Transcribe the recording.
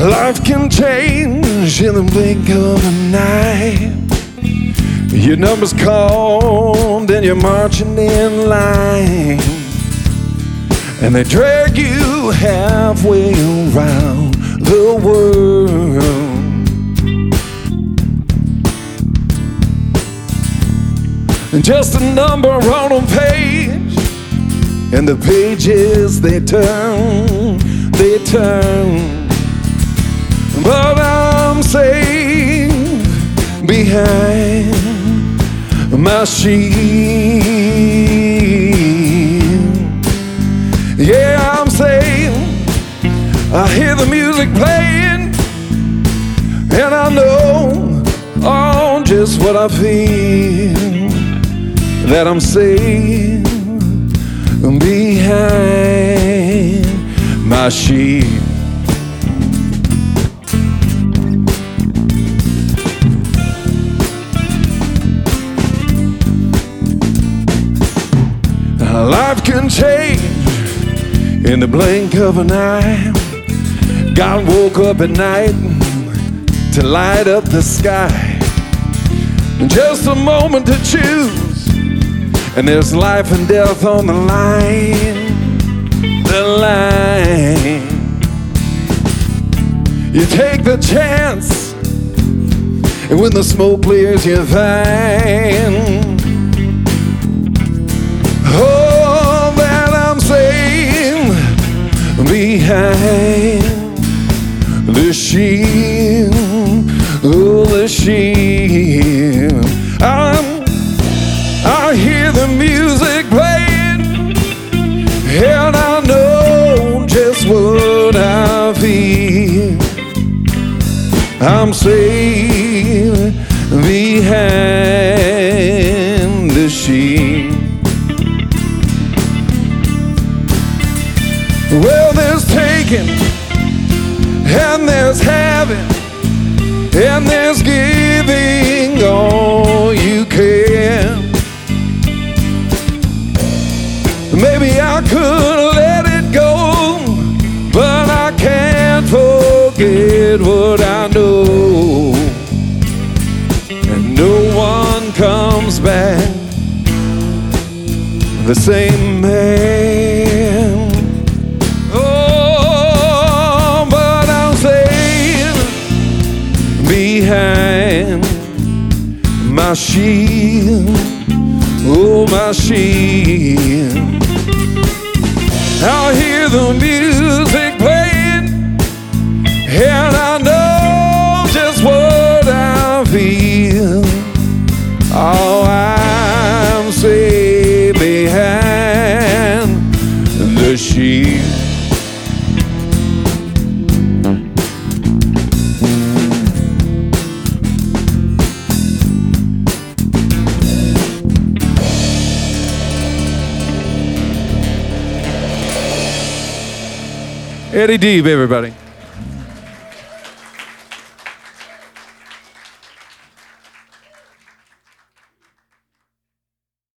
Life can change in the blink of an eye. Your number's called and you're marching in line, and they drag you halfway around the world. And just a number on a page, and the pages they turn. But I'm safe behind my shield. Yeah, I'm safe. I hear the music playing, and I know just what I feel, that I'm safe behind my shield. Life can change in the blink of an eye. God woke up at night to light up the sky. Just a moment to choose, and there's life and death on the line. The line. You take the chance, and when the smoke clears, you find that I'm safe behind the shield. Oh, the shield. I hear the music playing, and I know just what I feel. I'm safe behind the shield. Well, there's taking, and there's having, and there's giving all you can. Maybe I could let it go, but I can't forget what I know. And no one comes back the same man. Oh, but I'm safe behind my shield. Oh, my shield. I hear the music playing, and I know just what I feel. Oh, I'm safe behind the shield. Eddie Deeb, everybody.